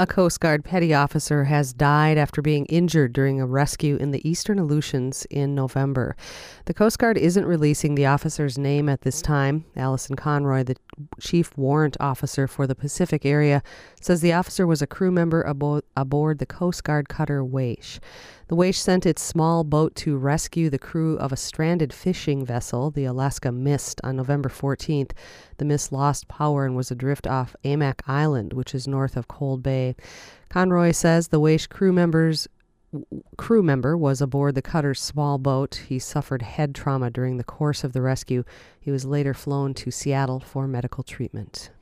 A Coast Guard petty officer has died after being injured during a rescue in the Eastern Aleutians in November. The Coast Guard isn't releasing the officer's name at this time. Allison Conroy, the chief warrant officer for the Pacific area, says the officer was a crew member aboard the Coast Guard cutter Waish. The Waish sent its small boat to rescue the crew of a stranded fishing vessel, the Alaska Mist, on November 14th. The Mist lost power and was adrift off Amac Island, which is north of Cold Bay. Conroy says the Waish crew member was aboard the cutter's small boat. He suffered head trauma during the course of the rescue. He was later flown to Seattle for medical treatment.